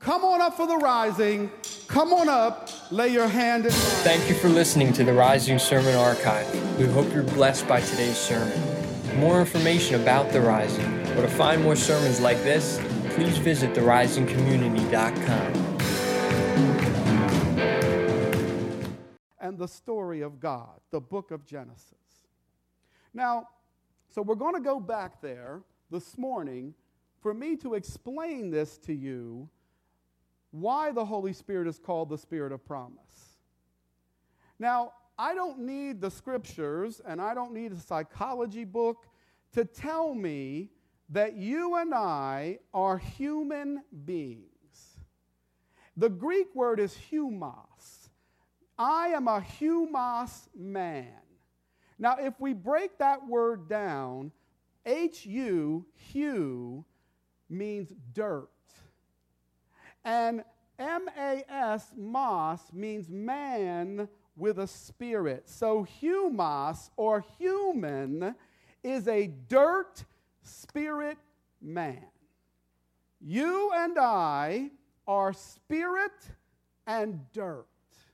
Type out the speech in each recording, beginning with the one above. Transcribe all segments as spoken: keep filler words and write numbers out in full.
Come on up for the rising. Come on up. Lay your hand in mine. Thank you for listening to the Rising Sermon Archive. We hope you're blessed by today's sermon. For more information about The Rising, or to find more sermons like this, please visit the rising community dot com. And the story of God, the book of Genesis. Now, so we're going to go back there this morning for me to explain this to you, why the Holy Spirit is called the Spirit of Promise. Now, I don't need the scriptures and I don't need a psychology book to tell me that you and I are human beings. The Greek word is humos. I am a humos man. Now, if we break that word down, H U, hu, means dirt. And M A S, mos, means man with a spirit. So humos, or human, is a dirt spirit man. You and I are spirit and dirt.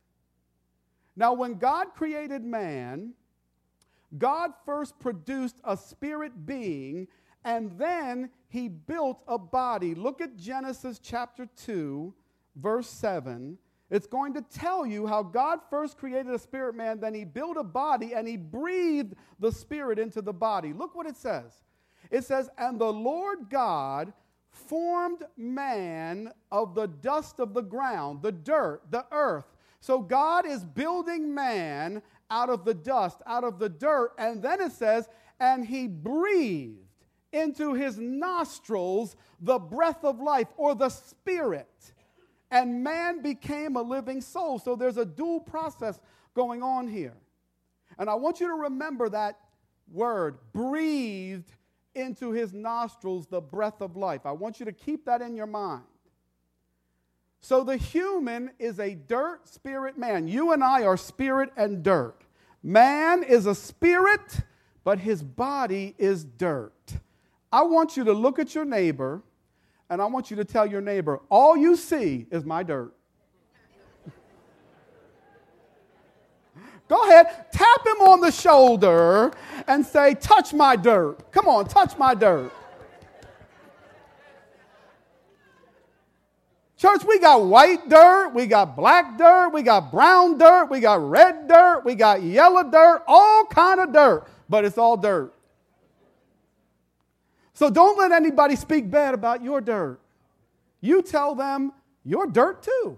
Now, when God created man, God first produced a spirit being, and then he built a body. Look at Genesis chapter two, verse seven. It's going to tell you how God first created a spirit man, then he built a body, and he breathed the spirit into the body. Look what it says. It says, "And the Lord God formed man of the dust of the ground," the dirt, the earth. So God is building man out of the dust, out of the dirt, and then it says, "And he breathed into his nostrils the breath of life," or the spirit, "and man became a living soul." So there's a dual process going on here. And I want you to remember that word, breathed into his nostrils the breath of life. I want you to keep that in your mind. So the human is a dirt spirit man. You and I are spirit and dirt. Man is a spirit, but his body is dirt. I want you to look at your neighbor, and I want you to tell your neighbor, all you see is my dirt. Go ahead, tap him on the shoulder and say, touch my dirt. Come on, touch my dirt. Church, we got white dirt, we got black dirt, we got brown dirt, we got red dirt, we got yellow dirt, all kind of dirt, but it's all dirt. So don't let anybody speak bad about your dirt. You tell them you're dirt too.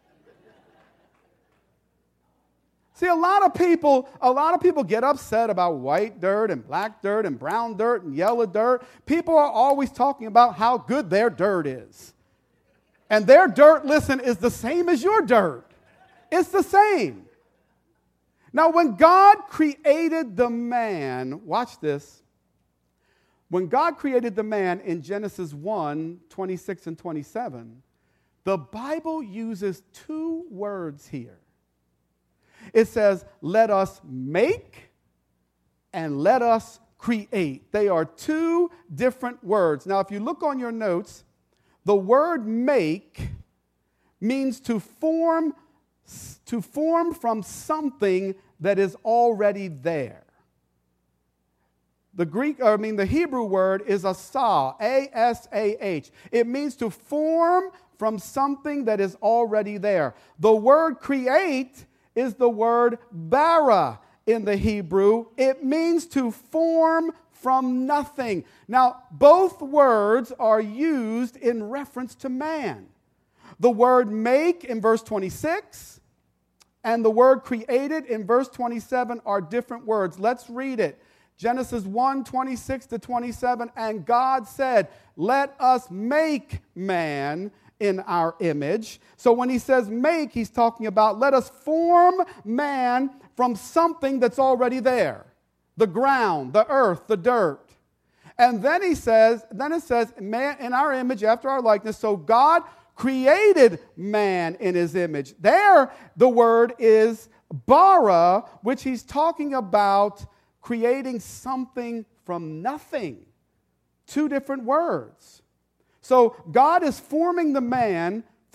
See, a lot of people, a lot of people get upset about white dirt and black dirt and brown dirt and yellow dirt. People are always talking about how good their dirt is. And their dirt, listen, is the same as your dirt. It's the same. Now, when God created the man, watch this. When God created the man in Genesis one, twenty-six and twenty-seven, the Bible uses two words here. It says, let us make and let us create. They are two different words. Now, if you look on your notes, the word make means to form, to form from something that is already there. The Greek, I mean, the Hebrew word is asah, A S A H. It means to form from something that is already there. The word create is the word bara in the Hebrew. It means to form from nothing. Now, both words are used in reference to man. The word make in verse twenty-six and the word created in verse twenty-seven are different words. Let's read it. Genesis one, twenty-six to twenty-seven, and God said, let us make man in our image. So when he says make, he's talking about let us form man from something that's already there. The ground, the earth, the dirt. And then he says, then it says, man in our image after our likeness. So God created man in his image. There, the word is bara, which he's talking about creating something from nothing. Two different words. So God is forming the man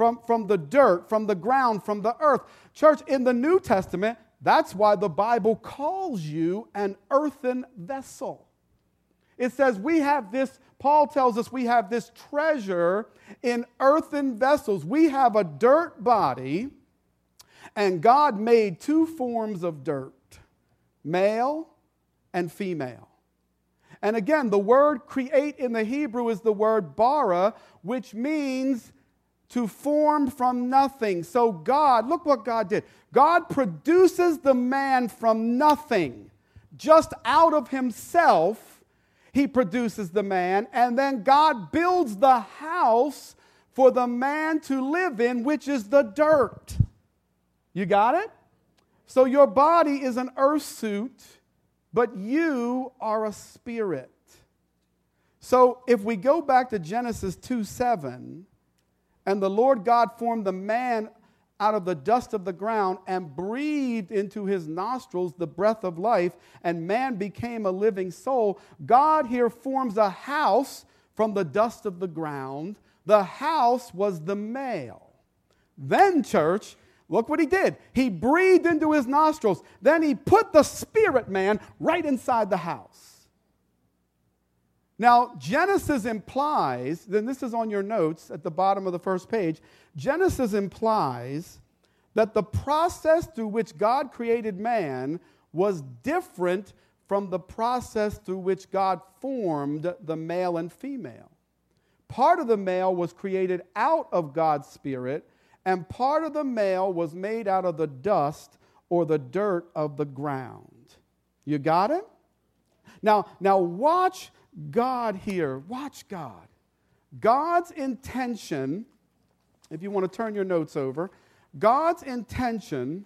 from, from the dirt, from the ground, from the earth. Church, in the New Testament, that's why the Bible calls you an earthen vessel. It says we have this, Paul tells us we have this treasure in earthen vessels. We have a dirt body, and God made two forms of dirt, male and female. And again, the word create in the Hebrew is the word bara, which means to form from nothing. So God, look what God did. God produces the man from nothing. Just out of himself, he produces the man. And then God builds the house for the man to live in, which is the dirt. You got it? So your body is an earth suit, but you are a spirit. So if we go back to Genesis two seven, and the Lord God formed the man out of the dust of the ground and breathed into his nostrils the breath of life, and man became a living soul. God here forms a house from the dust of the ground. The house was the male. Then, church, look what he did. He breathed into his nostrils. Then he put the spirit man right inside the house. Now, Genesis implies, then this is on your notes at the bottom of the first page, Genesis implies that the process through which God created man was different from the process through which God formed the male and female. Part of the male was created out of God's spirit, and part of the male was made out of the dust or the dirt of the ground. You got it? Now, now watch God here. Watch God. God's intention, if you want to turn your notes over, God's intention,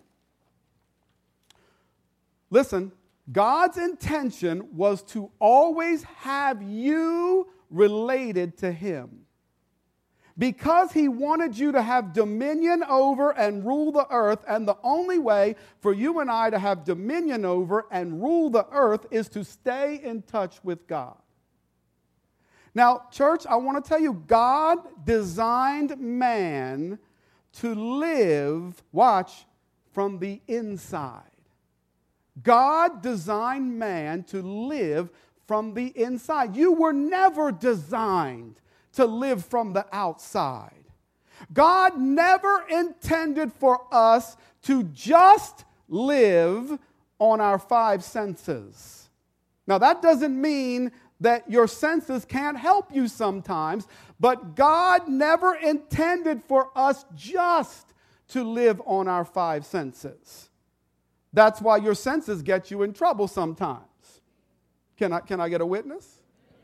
listen, God's intention was to always have you related to him. Because he wanted you to have dominion over and rule the earth, and the only way for you and I to have dominion over and rule the earth is to stay in touch with God. Now, church, I want to tell you, God designed man to live, watch, from the inside. God designed man to live from the inside. You were never designed to live from the outside. God never intended for us to just live on our five senses. Now, that doesn't mean that your senses can't help you sometimes, but God never intended for us just to live on our five senses. That's why your senses get you in trouble sometimes. Can I, can I get a witness?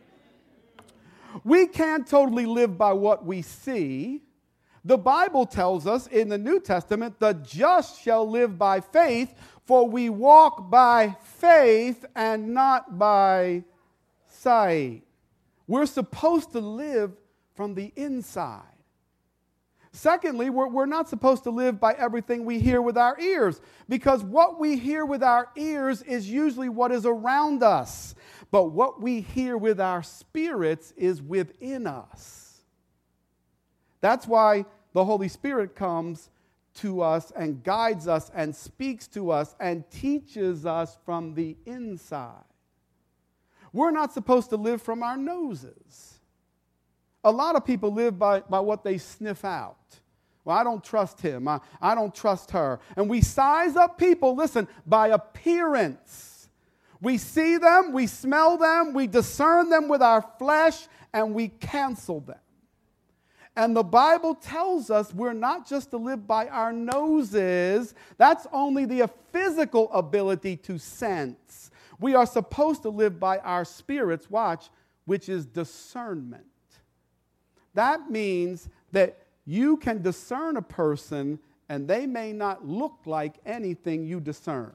We can't totally live by what we see. The Bible tells us in the New Testament, the just shall live by faith, for we walk by faith and not by sight. We're supposed to live from the inside. Secondly, we're, we're not supposed to live by everything we hear with our ears, because what we hear with our ears is usually what is around us. But what we hear with our spirits is within us. That's why the Holy Spirit comes to us and guides us and speaks to us and teaches us from the inside. We're not supposed to live from our noses. A lot of people live by, by what they sniff out. Well, I don't trust him. I, I don't trust her. And we size up people, listen, by appearance. We see them, we smell them, we discern them with our flesh, and we cancel them. And the Bible tells us we're not just to live by our noses. That's only the physical ability to sense. We are supposed to live by our spirits, watch, which is discernment. That means that you can discern a person and they may not look like anything you discern.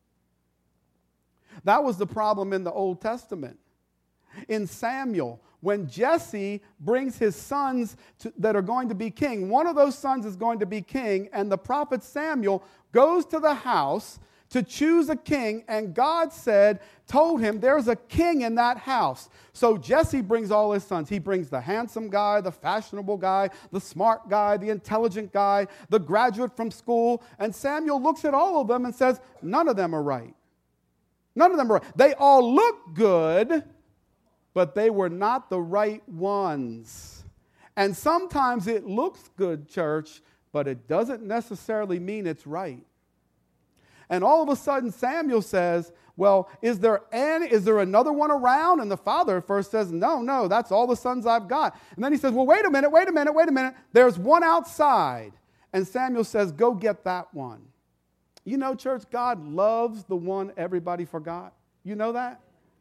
That was the problem in the Old Testament. In Samuel, when Jesse brings his sons to, that are going to be king, one of those sons is going to be king, and the prophet Samuel goes to the house to choose a king, and God said, told him, there's a king in that house. So Jesse brings all his sons. He brings the handsome guy, the fashionable guy, the smart guy, the intelligent guy, the graduate from school, and Samuel looks at all of them and says, none of them are right. None of them are right. They all look good, but they were not the right ones. And sometimes it looks good, church, but it doesn't necessarily mean it's right. And all of a sudden Samuel says, well, is there any, is there another one around? And the father at first says, no, no, that's all the sons I've got. And then he says, well, wait a minute, wait a minute, wait a minute. There's one outside. And Samuel says, go get that one. You know, church, God loves the one everybody forgot. You know that?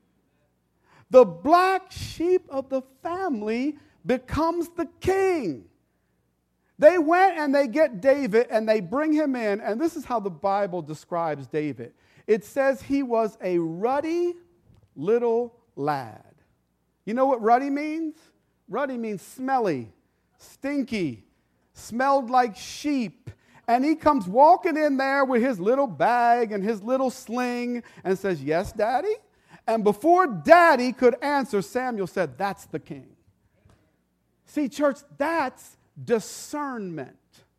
The black sheep of the family becomes the king. They went and they get David and they bring him in, and this is how the Bible describes David. It says he was a ruddy little lad. You know what ruddy means? Ruddy means smelly, stinky, smelled like sheep. And he comes walking in there with his little bag and his little sling and says, yes, Daddy? And before Daddy could answer, Samuel said, that's the king. See, church, that's discernment.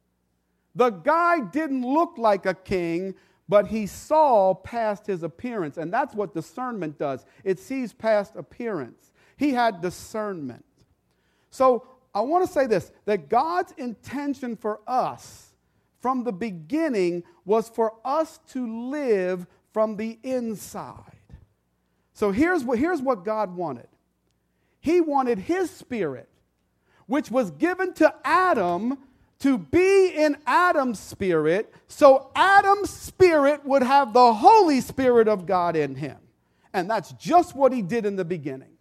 The guy didn't look like a king, but he saw past his appearance. And that's what discernment does. It sees past appearance. He had discernment. So I want to say this, that God's intention for us from the beginning was for us to live from the inside. So here's what, here's what God wanted. He wanted his spirit, which was given to Adam, to be in Adam's spirit, so Adam's spirit would have the Holy Spirit of God in him. And that's just what he did in the beginning.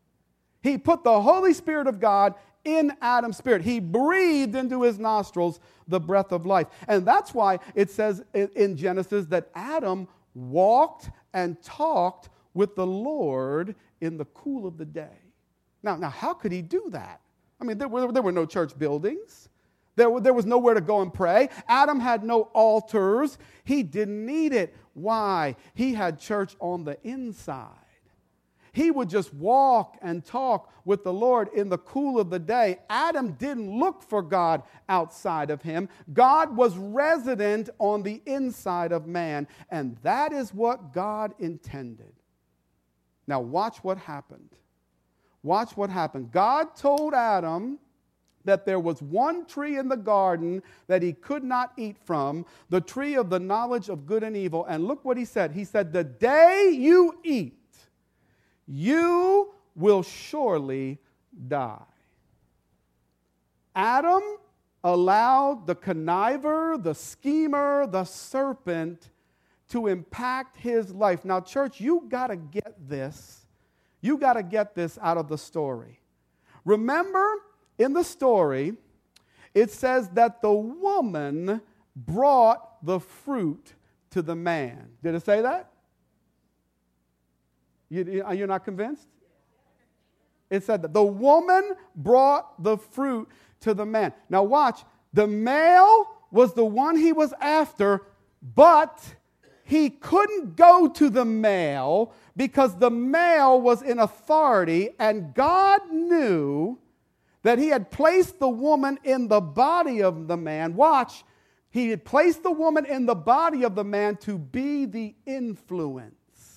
He put the Holy Spirit of God in Adam's spirit. He breathed into his nostrils the breath of life. And that's why it says in Genesis that Adam walked and talked with the Lord in the cool of the day. Now, now how could he do that? I mean, there were, there were no church buildings. There, were, there was nowhere to go and pray. Adam had no altars. He didn't need it. Why? He had church on the inside. He would just walk and talk with the Lord in the cool of the day. Adam didn't look for God outside of him. God was resident on the inside of man, and that is what God intended. Now watch what happened. Watch what happened. God told Adam that there was one tree in the garden that he could not eat from, the tree of the knowledge of good and evil. And look what he said. He said, the day you eat, you will surely die. Adam allowed the conniver, the schemer, the serpent to impact his life. Now, church, you got to get this. You got to get this out of the story. Remember, in the story, it says that the woman brought the fruit to the man. Did it say that? You, you're not convinced? It said that the woman brought the fruit to the man. Now watch, the male was the one he was after, but he couldn't go to the male because the male was in authority, and God knew that he had placed the woman in the body of the man. Watch, he had placed the woman in the body of the man to be the influence.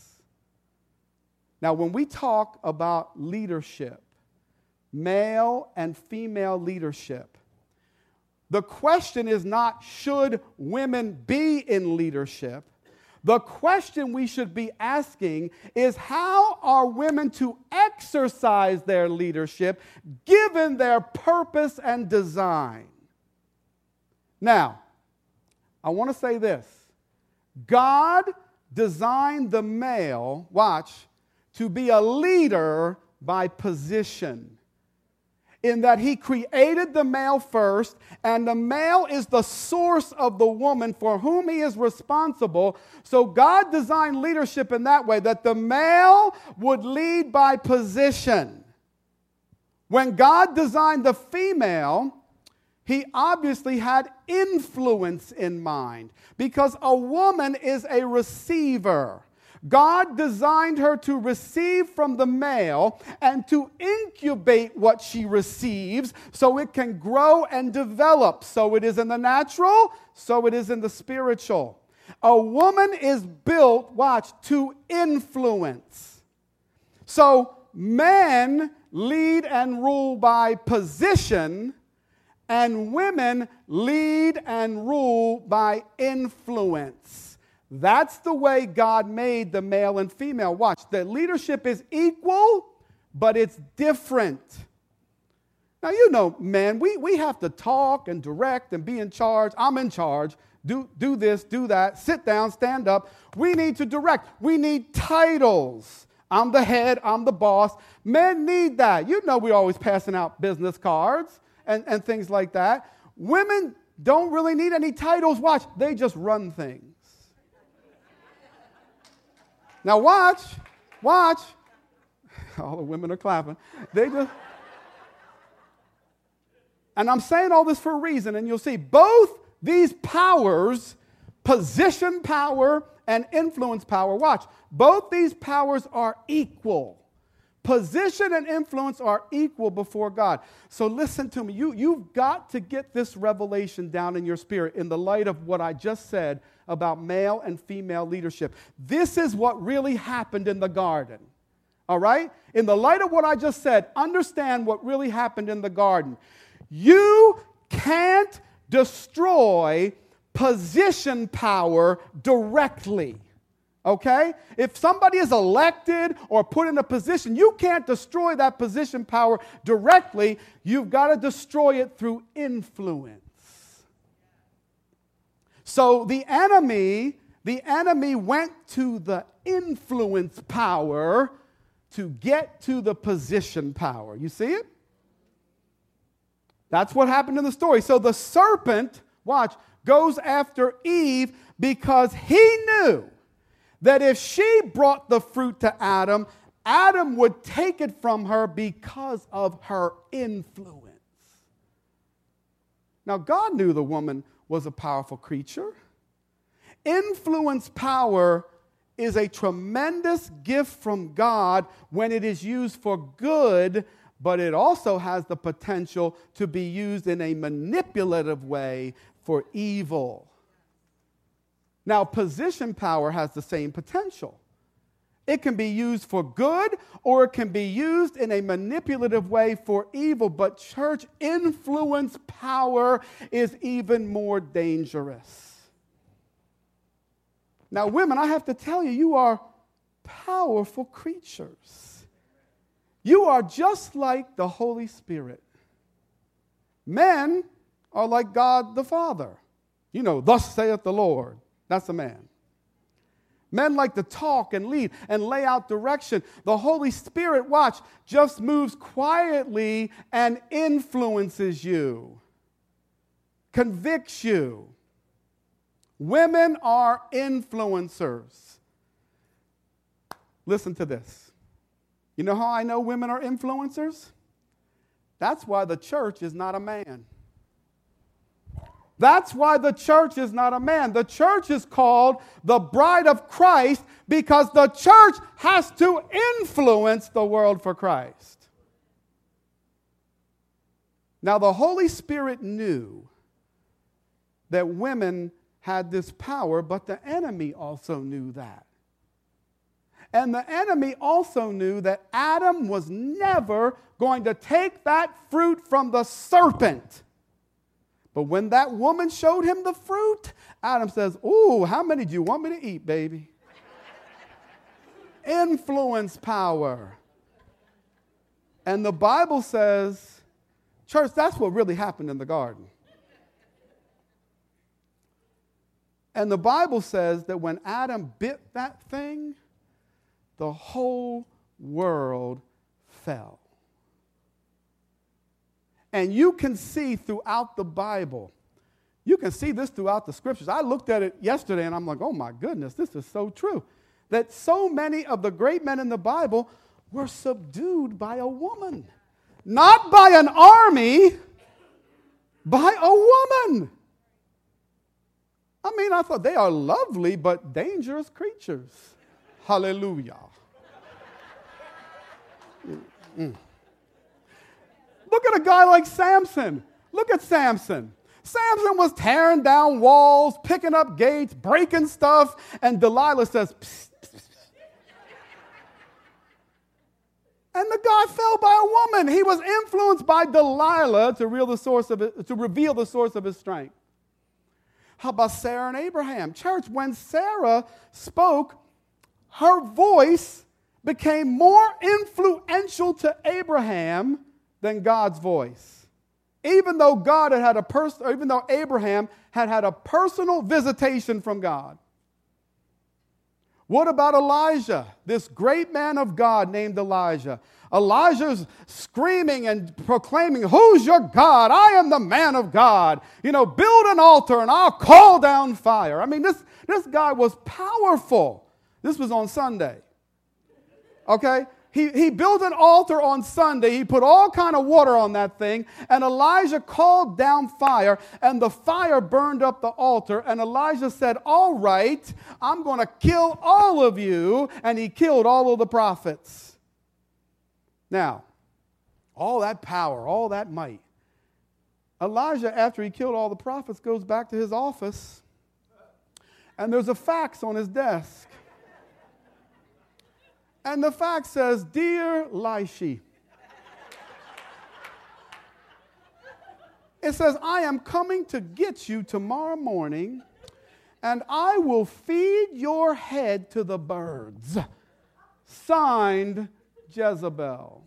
Now, when we talk about leadership, male and female leadership, the question is not should women be in leadership. The question we should be asking is how are women to exercise their leadership given their purpose and design? Now, I want to say this. God designed the male, watch, to be a leader by position, in that he created the male first, and the male is the source of the woman for whom he is responsible. So God designed leadership in that way, that the male would lead by position. When God designed the female, he obviously had influence in mind, because a woman is a receiver. God designed her to receive from the male and to incubate what she receives so it can grow and develop. So it is in the natural, so it is in the spiritual. A woman is built, watch, to influence. So men lead and rule by position, and women lead and rule by influence. That's the way God made the male and female. Watch, the leadership is equal, but it's different. Now, you know, men, we, we have to talk and direct and be in charge. I'm in charge. Do, do this, do that. Sit down, stand up. We need to direct. We need titles. I'm the head. I'm the boss. Men need that. You know we're always passing out business cards and, and things like that. Women don't really need any titles. Watch, they just run things. Now watch, watch. All the women are clapping. They just, and I'm saying all this for a reason, and you'll see both these powers, position power and influence power, watch, both these powers are equal. Position and influence are equal before God. So listen to me. You, you've got to get this revelation down in your spirit in the light of what I just said about male and female leadership. This is what really happened in the garden. All right? In the light of what I just said, understand what really happened in the garden. You can't destroy position power directly. Okay? If somebody is elected or put in a position, you can't destroy that position power directly. You've got to destroy it through influence. So the enemy, the enemy went to the influence power to get to the position power. You see it? That's what happened in the story. So the serpent, watch, goes after Eve because he knew that if she brought the fruit to Adam, Adam would take it from her because of her influence. Now, God knew the woman was a powerful creature. Influence power is a tremendous gift from God when it is used for good, but it also has the potential to be used in a manipulative way for evil. Now, position power has the same potential. It can be used for good, or it can be used in a manipulative way for evil. But church, influence power is even more dangerous. Now, women, I have to tell you, you are powerful creatures. You are just like the Holy Spirit. Men are like God the Father. You know, thus saith the Lord. That's a man. Men like to talk and lead and lay out direction. The Holy Spirit, watch, just moves quietly and influences you, convicts you. Women are influencers. Listen to this. You know how I know women are influencers? That's why the church is not a man. That's why the church is not a man. The church is called the bride of Christ because the church has to influence the world for Christ. Now, the Holy Spirit knew that women had this power, but the enemy also knew that. And the enemy also knew that Adam was never going to take that fruit from the serpent. But when that woman showed him the fruit, Adam says, ooh, how many do you want me to eat, baby? Influence power. And the Bible says, church, that's what really happened in the garden. And the Bible says that when Adam bit that thing, the whole world fell. And you can see throughout the Bible, you can see this throughout the scriptures. I looked at it yesterday and I'm like, oh my goodness, this is so true. That so many of the great men in the Bible were subdued by a woman. Not by an army, by a woman. I mean, I thought they are lovely but dangerous creatures. Hallelujah. Mm-mm. Look at a guy like Samson. Look at Samson. Samson was tearing down walls, picking up gates, breaking stuff, and Delilah says, psst, psst, psst. And the guy fell by a woman. He was influenced by Delilah to reveal the source of it, to reveal the source of his strength. How about Sarah and Abraham? Church, when Sarah spoke, her voice became more influential to Abraham than God's voice. Even though God had had a pers- or even though Abraham had had a personal visitation from God. What about Elijah, this great man of God named Elijah? Elijah's screaming and proclaiming, who's your God? I am the man of God. You know, build an altar and I'll call down fire. I mean, this, this guy was powerful. This was on Sunday. Okay? He, he built an altar on Sunday. He put all kind of water on that thing. And Elijah called down fire. And the fire burned up the altar. And Elijah said, all right, I'm going to kill all of you. And he killed all of the prophets. Now, all that power, all that might. Elijah, after he killed all the prophets, goes back to his office. And there's a fax on his desk. And the fax says, Dear Lishi, it says, I am coming to get you tomorrow morning, and I will feed your head to the birds. Signed, Jezebel.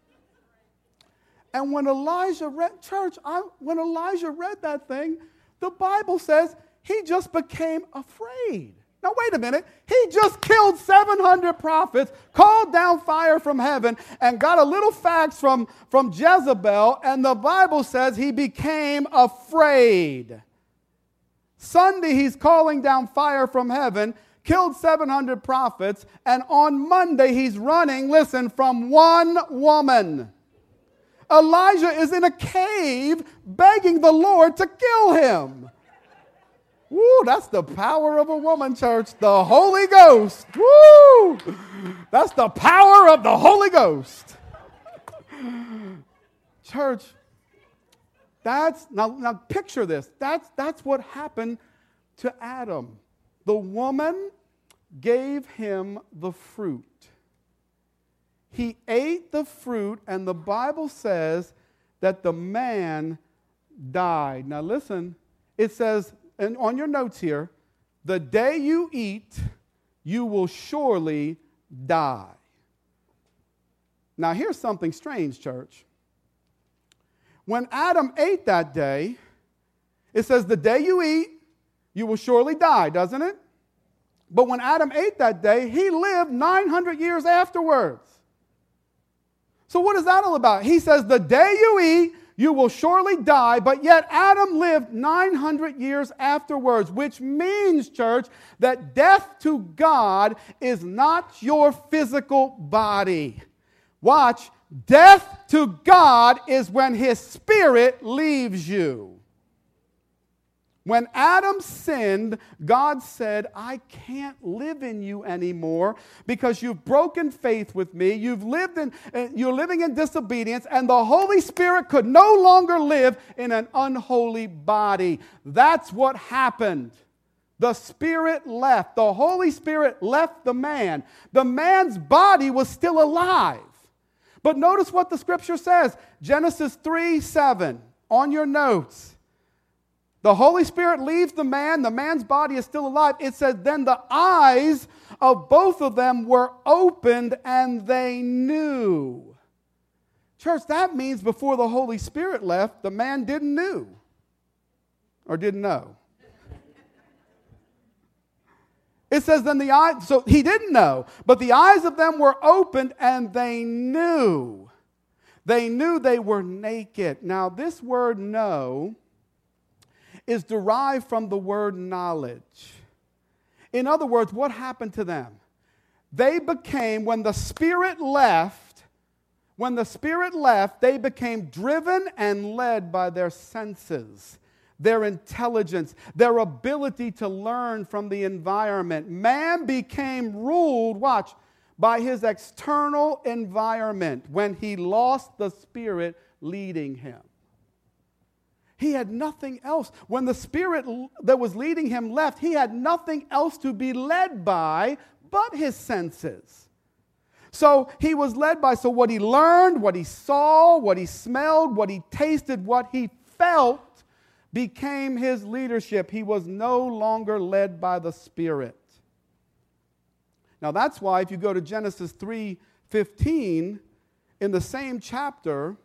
And when Elijah read, church, I, when Elijah read that thing, the Bible says he just became afraid. Now, wait a minute. He just killed seven hundred prophets, called down fire from heaven, and got a little fax from, from Jezebel, and the Bible says he became afraid. Sunday, he's calling down fire from heaven, killed seven hundred prophets, and on Monday, he's running, listen, from one woman. Elijah is in a cave begging the Lord to kill him. Woo, that's the power of a woman, church. The Holy Ghost. Woo! That's the power of the Holy Ghost. Church, that's, now, now picture this. That's, that's what happened to Adam. The woman gave him the fruit. He ate the fruit, and the Bible says that the man died. Now listen, it says, and on your notes here, the day you eat, you will surely die. Now here's something strange, church. When Adam ate that day, it says the day you eat, you will surely die, doesn't it? But when Adam ate that day, he lived nine hundred years afterwards. So what is that all about? He says the day you eat, you will surely die, but yet Adam lived nine hundred years afterwards, which means, church, that death to God is not your physical body. Watch, death to God is when his spirit leaves you. When Adam sinned, God said, I can't live in you anymore because you've broken faith with me. You've lived in, you're living in disobedience, and the Holy Spirit could no longer live in an unholy body. That's what happened. The Spirit left. The Holy Spirit left the man. The man's body was still alive. But notice what the Scripture says. Genesis three seven on your notes. The Holy Spirit leaves the man. The man's body is still alive. It says, then the eyes of both of them were opened and they knew. Church, that means before the Holy Spirit left, the man didn't knew or didn't know. It says then the eyes, so he didn't know, but the eyes of them were opened and they knew. They knew they were naked. Now this word know is derived from the word knowledge. In other words, what happened to them? They became, when the Spirit left, When the Spirit left, they became driven and led by their senses, their intelligence, their ability to learn from the environment. Man became ruled, watch, by his external environment when he lost the Spirit leading him. He had nothing else. When the Spirit that was leading him left, he had nothing else to be led by but his senses. So he was led by, so what he learned, what he saw, what he smelled, what he tasted, what he felt became his leadership. He was no longer led by the Spirit. Now that's why if you go to Genesis three fifteen, in the same chapter,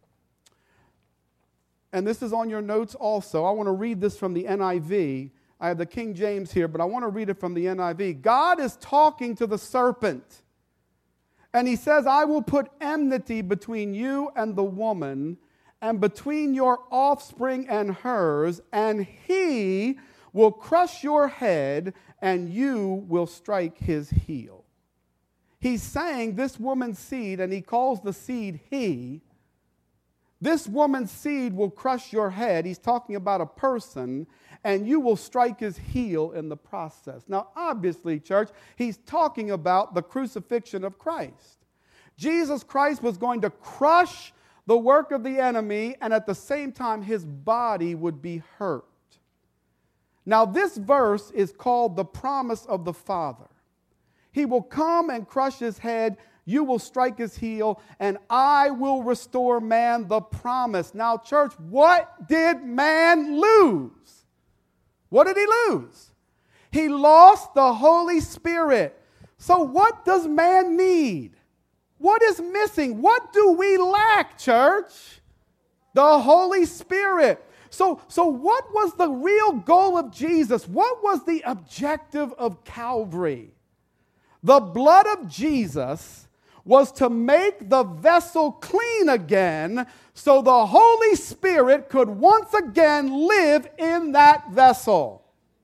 and this is on your notes also, I want to read this from the N I V. I have the King James here, but I want to read it from the N I V. God is talking to the serpent. And he says, I will put enmity between you and the woman, and between your offspring and hers, and he will crush your head, and you will strike his heel. He's saying this woman's seed, and he calls the seed he. This woman's seed will crush your head. He's talking about a person, and you will strike his heel in the process. Now, obviously, church, he's talking about the crucifixion of Christ. Jesus Christ was going to crush the work of the enemy, and at the same time, his body would be hurt. Now, this verse is called the promise of the Father. He will come and crush his head. You will strike his heel, and I will restore man the promise. Now, church, what did man lose? What did he lose? He lost the Holy Spirit. So what does man need? What is missing? What do we lack, church? The Holy Spirit. So, so what was the real goal of Jesus? What was the objective of Calvary? The blood of Jesus was to make the vessel clean again so the Holy Spirit could once again live in that vessel.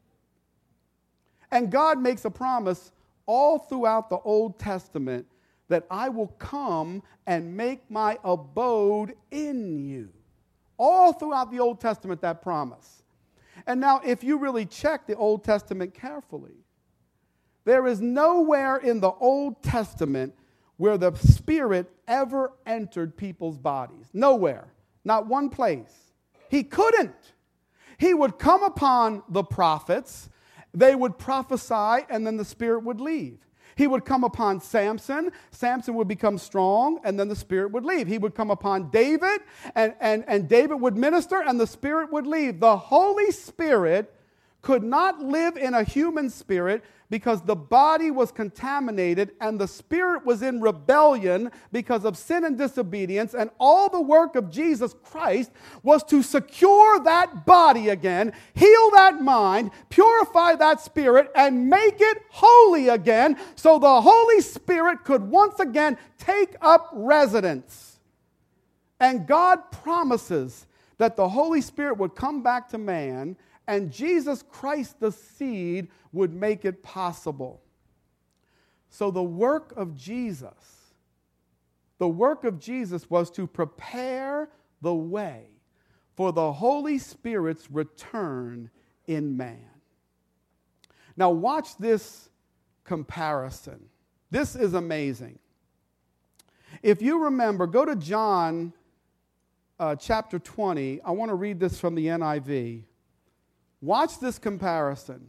And God makes a promise all throughout the Old Testament that I will come and make my abode in you. All throughout the Old Testament, that promise. And now, if you really check the Old Testament carefully, there is nowhere in the Old Testament where the Spirit ever entered people's bodies. Nowhere. Not one place. He couldn't. He would come upon the prophets, they would prophesy, and then the Spirit would leave. He would come upon Samson. Samson would become strong, and then the Spirit would leave. He would come upon David, and, and, and David would minister, and the Spirit would leave. The Holy Spirit could not live in a human spirit because the body was contaminated and the spirit was in rebellion because of sin and disobedience, and all the work of Jesus Christ was to secure that body again, heal that mind, purify that spirit, and make it holy again so the Holy Spirit could once again take up residence. And God promises that the Holy Spirit would come back to man, and Jesus Christ, the seed, would make it possible. So the work of Jesus, the work of Jesus was to prepare the way for the Holy Spirit's return in man. Now watch this comparison. This is amazing. If you remember, go to John uh, chapter twenty. I want to read this from the N I V. Watch this comparison.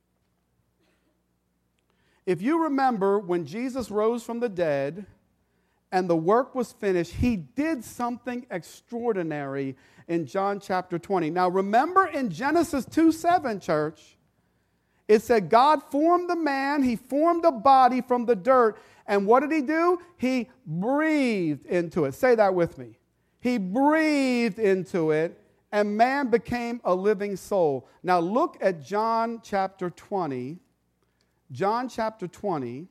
If you remember, when Jesus rose from the dead and the work was finished, he did something extraordinary in John chapter twenty. Now remember in Genesis two seven, church, it said God formed the man, he formed a body from the dirt, and what did he do? He breathed into it. Say that with me. He breathed into it, and man became a living soul. Now look at John chapter twenty. John chapter twenty.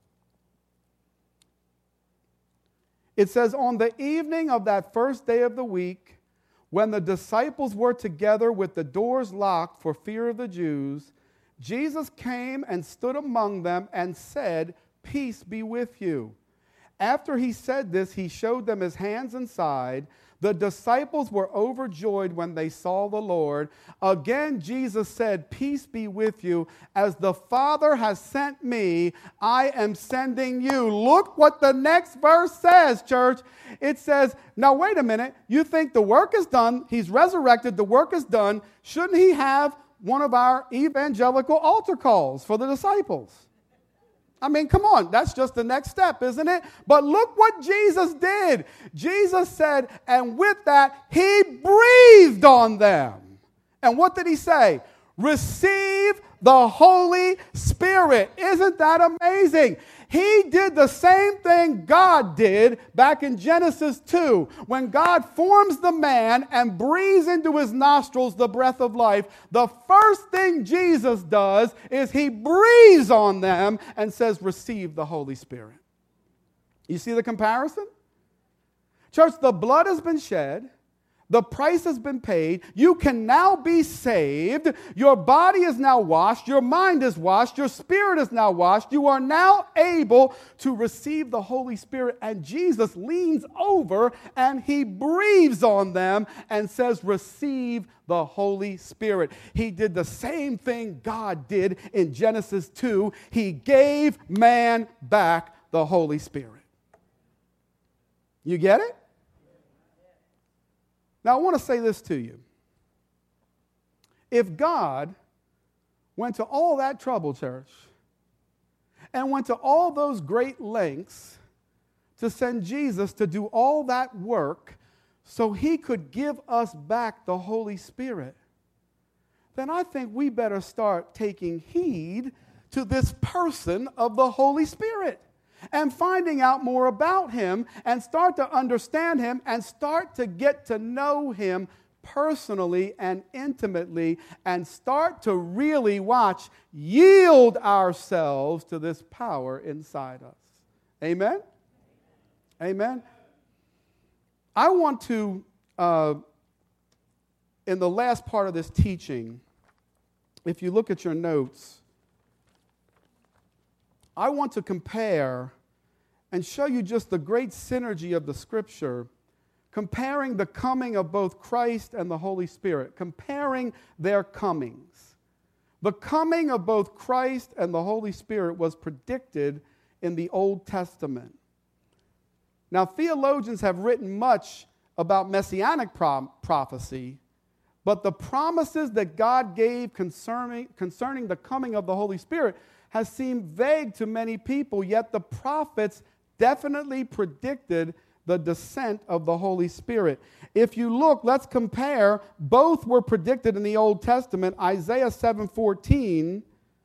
It says, on the evening of that first day of the week, when the disciples were together with the doors locked for fear of the Jews, Jesus came and stood among them and said, peace be with you. After he said this, he showed them his hands and side. The disciples were overjoyed when they saw the Lord. Again, Jesus said, "Peace be with you. As the Father has sent me, I am sending you." Look what the next verse says, church. It says, now wait a minute. You think the work is done. He's resurrected. The work is done. Shouldn't he have one of our evangelical altar calls for the disciples? I mean, come on, that's just the next step, isn't it? But look what Jesus did. Jesus said, and with that, he breathed on them. And what did he say? Receive the Holy Spirit. Isn't that amazing? He did the same thing God did back in Genesis two. When God forms the man and breathes into his nostrils the breath of life, the first thing Jesus does is he breathes on them and says, receive the Holy Spirit. You see the comparison? Church, the blood has been shed. The price has been paid. You can now be saved. Your body is now washed. Your mind is washed. Your spirit is now washed. You are now able to receive the Holy Spirit. And Jesus leans over and he breathes on them and says, receive the Holy Spirit. He did the same thing God did in Genesis two. He gave man back the Holy Spirit. You get it? Now, I want to say this to you. If God went to all that trouble, church, and went to all those great lengths to send Jesus to do all that work so he could give us back the Holy Spirit, then I think we better start taking heed to this person of the Holy Spirit and finding out more about him and start to understand him and start to get to know him personally and intimately and start to really watch, yield ourselves to this power inside us. Amen? Amen? I want to, uh, in the last part of this teaching, if you look at your notes, I want to compare and show you just the great synergy of the Scripture, comparing the coming of both Christ and the Holy Spirit, comparing their comings. The coming of both Christ and the Holy Spirit was predicted in the Old Testament. Now, theologians have written much about messianic pro- prophecy, but the promises that God gave concerning, concerning the coming of the Holy Spirit has seemed vague to many people, yet the prophets definitely predicted the descent of the Holy Spirit. If you look, let's compare. Both were predicted in the Old Testament. Isaiah seven fourteen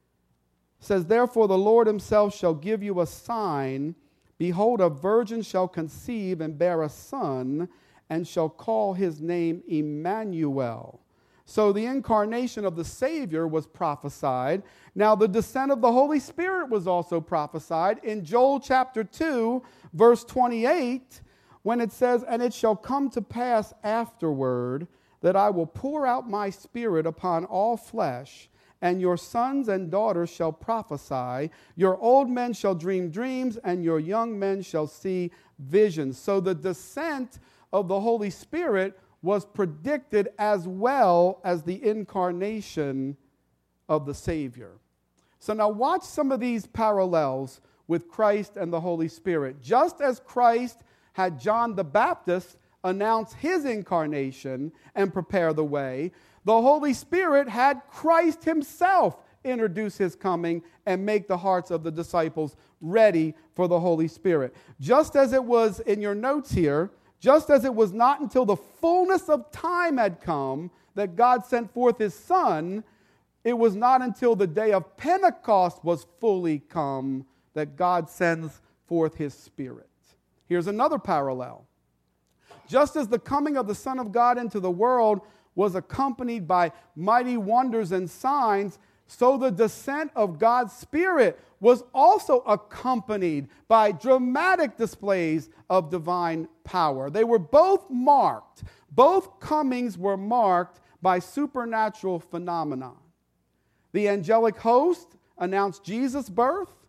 says, "Therefore the Lord himself shall give you a sign. Behold, a virgin shall conceive and bear a son, and shall call his name Emmanuel." So the incarnation of the Savior was prophesied. Now the descent of the Holy Spirit was also prophesied in Joel chapter two, verse twenty-eight, when it says, "And it shall come to pass afterward that I will pour out my Spirit upon all flesh, and your sons and daughters shall prophesy. Your old men shall dream dreams, and your young men shall see visions." So the descent of the Holy Spirit was predicted as well as the incarnation of the Savior. So now watch some of these parallels with Christ and the Holy Spirit. Just as Christ had John the Baptist announce his incarnation and prepare the way, the Holy Spirit had Christ himself introduce his coming and make the hearts of the disciples ready for the Holy Spirit. Just as it was in your notes here, just as it was not until the fullness of time had come that God sent forth his Son, it was not until the day of Pentecost was fully come that God sends forth his Spirit. Here's another parallel. Just as the coming of the Son of God into the world was accompanied by mighty wonders and signs, so the descent of God's Spirit was also accompanied by dramatic displays of divine power. They were both marked. Both comings were marked by supernatural phenomena. The angelic host announced Jesus' birth,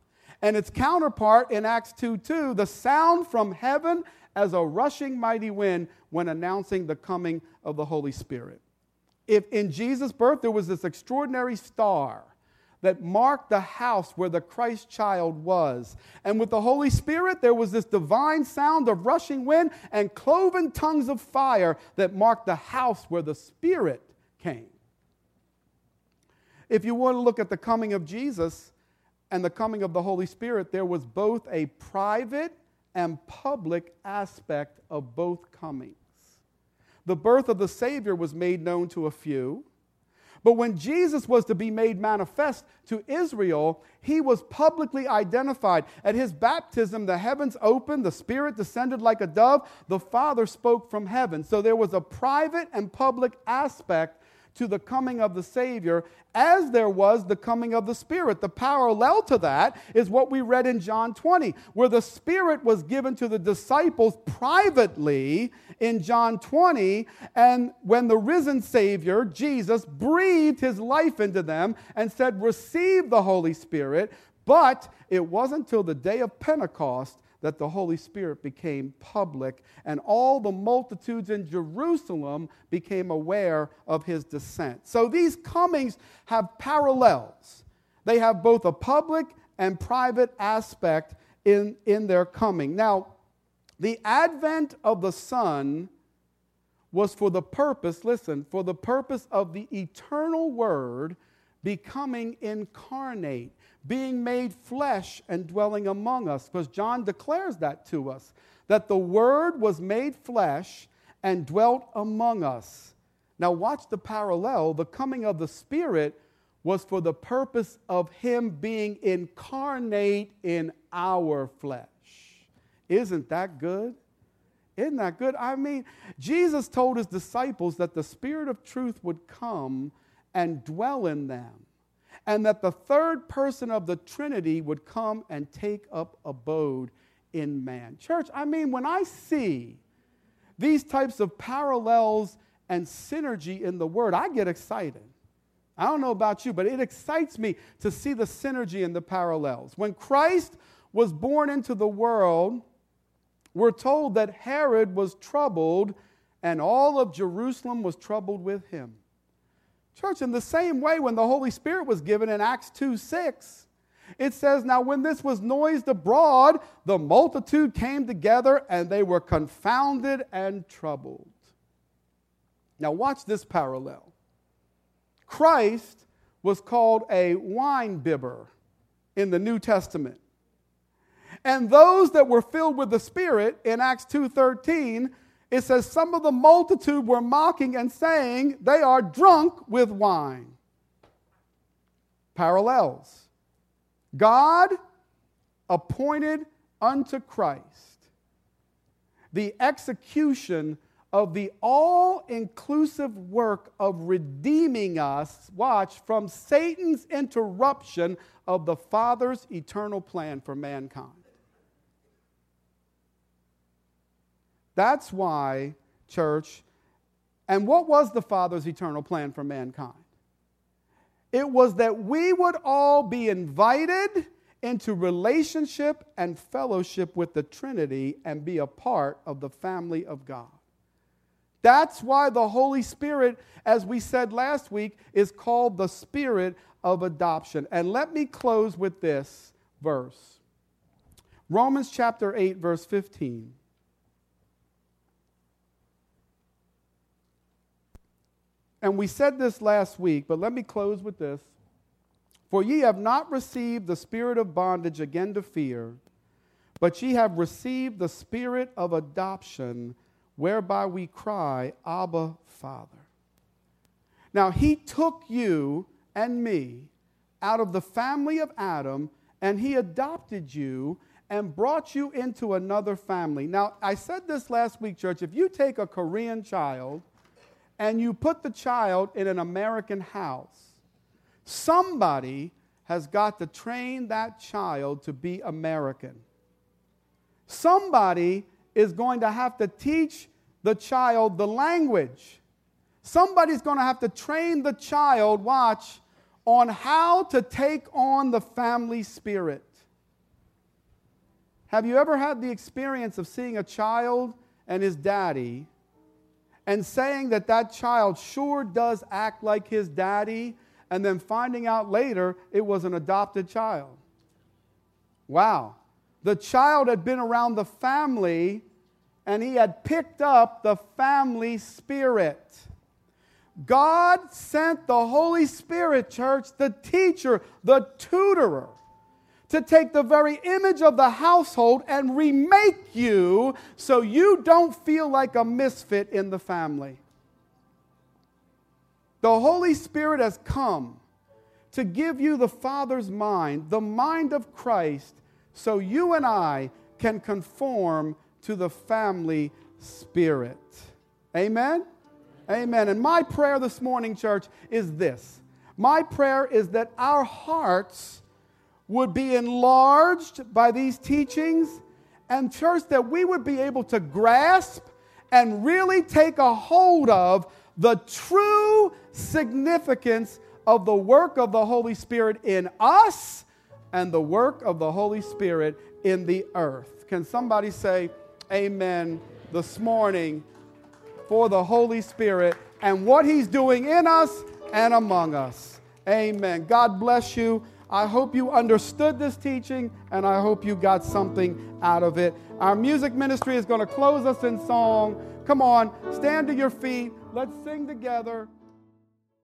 And its counterpart in Acts two two, the sound from heaven as a rushing mighty wind when announcing the coming of the Holy Spirit. If in Jesus' birth there was this extraordinary star that marked the house where the Christ child was. And with the Holy Spirit, there was this divine sound of rushing wind and cloven tongues of fire that marked the house where the Spirit came. If you want to look at the coming of Jesus and the coming of the Holy Spirit, there was both a private and public aspect of both comings. The birth of the Savior was made known to a few. But when Jesus was to be made manifest to Israel, he was publicly identified. At his baptism, the heavens opened, the Spirit descended like a dove, the Father spoke from heaven. So there was a private and public aspect to the coming of the Savior, as there was the coming of the Spirit. The parallel to that is what we read in John twenty, where the Spirit was given to the disciples privately in John twenty, and when the risen Savior, Jesus, breathed his life into them and said, "Receive the Holy Spirit," but it wasn't until the day of Pentecost that the Holy Spirit became public, and all the multitudes in Jerusalem became aware of his descent. So these comings have parallels. They have both a public and private aspect in, in their coming. Now, the advent of the Son was for the purpose, listen, for the purpose of the eternal Word becoming incarnate, being made flesh and dwelling among us. Because John declares that to us, that the Word was made flesh and dwelt among us. Now watch the parallel. The coming of the Spirit was for the purpose of him being incarnate in our flesh. Isn't that good? Isn't that good? I mean, Jesus told his disciples that the Spirit of truth would come and dwell in them, and that the third person of the Trinity would come and take up abode in man. Church, I mean, when I see these types of parallels and synergy in the Word, I get excited. I don't know about you, but it excites me to see the synergy and the parallels. When Christ was born into the world, we're told that Herod was troubled and all of Jerusalem was troubled with him. Church, in the same way, when the Holy Spirit was given in Acts two six, it says, "Now when this was noised abroad, the multitude came together and they were confounded and troubled." Now watch this parallel. Christ was called a wine bibber in the New Testament. And those that were filled with the Spirit, in Acts two thirteen, it says some of the multitude were mocking and saying they are drunk with wine. Parallels. God appointed unto Christ the execution of the all-inclusive work of redeeming us, watch, from Satan's interruption of the Father's eternal plan for mankind. That's why, church, and what was the Father's eternal plan for mankind? It was that we would all be invited into relationship and fellowship with the Trinity and be a part of the family of God. That's why the Holy Spirit, as we said last week, is called the Spirit of adoption. And let me close with this verse. Romans chapter eight, verse fifteen. And we said this last week, but let me close with this. "For ye have not received the spirit of bondage again to fear, but ye have received the Spirit of adoption, whereby we cry, Abba, Father." Now, he took you and me out of the family of Adam, and he adopted you and brought you into another family. Now, I said this last week, church. If you take a Korean child and you put the child in an American house, somebody has got to train that child to be American. Somebody is going to have to teach the child the language. Somebody's going to have to train the child, watch, on how to take on the family spirit. Have you ever had the experience of seeing a child and his daddy and saying that that child sure does act like his daddy, and then finding out later it was an adopted child? Wow. The child had been around the family, and he had picked up the family spirit. God sent the Holy Spirit, church, the teacher, the tutorer, to take the very image of the household and remake you so you don't feel like a misfit in the family. The Holy Spirit has come to give you the Father's mind, the mind of Christ, so you and I can conform to the family spirit. Amen? Amen. And my prayer this morning, church, is this. My prayer is that our hearts would be enlarged by these teachings, and church, that we would be able to grasp and really take a hold of the true significance of the work of the Holy Spirit in us and the work of the Holy Spirit in the earth. Can somebody say amen this morning for the Holy Spirit and what He's doing in us and among us? Amen. God bless you. I hope you understood this teaching, and I hope you got something out of it. Our music ministry is going to close us in song. Come on, stand to your feet. Let's sing together.